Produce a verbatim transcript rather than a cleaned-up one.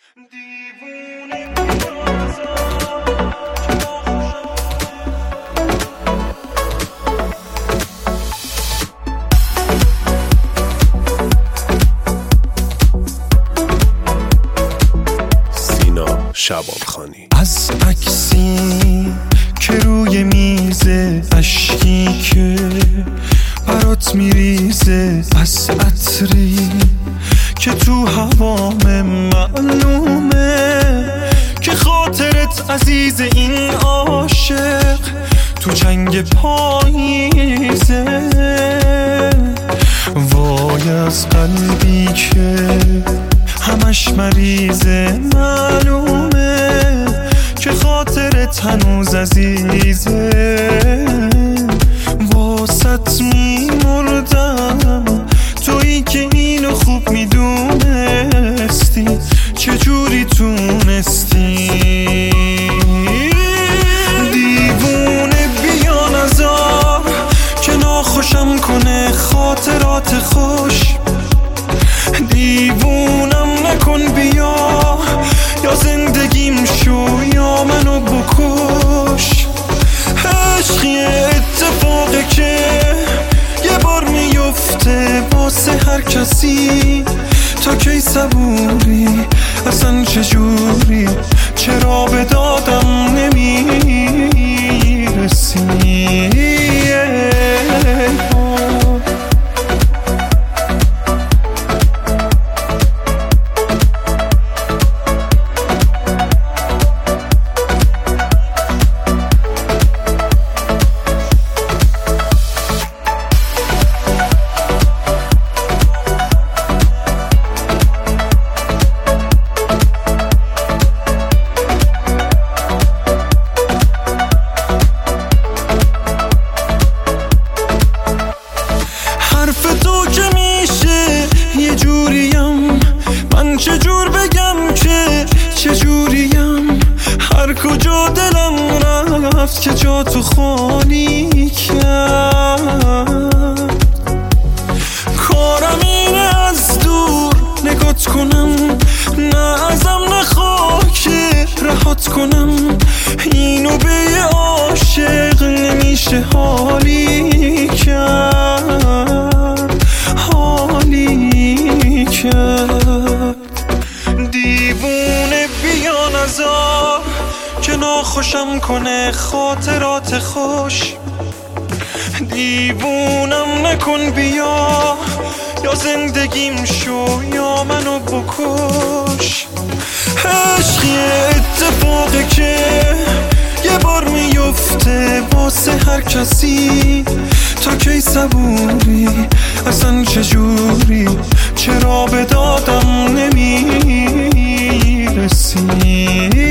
شبانخانی. از عکسی که روی میزه، اشکی که برات میریزه، از عطری که تو هوام معلومه که خاطرت عزیز، این عاشق تو جنگ پاییزه. وای از قلبی که همش مریضه، معلومه که خاطرت هنوز عزیزه. واسط میمردم، تویی که اینو خوب میدونستی، چجوری تونستی؟ دیوونه بیا نزار که ناخوشم کنه خاطرات خوش. دیوونم نکن بیا، یا زندگیم شو یا منو بکش. عشقی اتفاقی که یه بار میفته واسه هر کسی. تا کی صبوری؟ اصلا چجوری؟ چرا به دادم نمیرسی؟ حرف تو که میشه یه جوریم، من چجور بگم که چجوریم؟ هر کجا دلم رفت که جا تو خالی کرد. کارم اینه از دور نگات کنم، نه ازم نخواه که رهات کنم. اینو به یه عاشق نمیشه حالی کرد، حالی کرد. دیوونه بیا نزار که ناخوشم کنه خاطرات خوش. دیوونم نکن بیا، یا زندگیم شو یا منو بکش. عشقی اتفاقی که یه بار میفته واسه هر کسی. تا کی صبوری؟ اصلا چجوری؟ چرا به دادم نمیرسی؟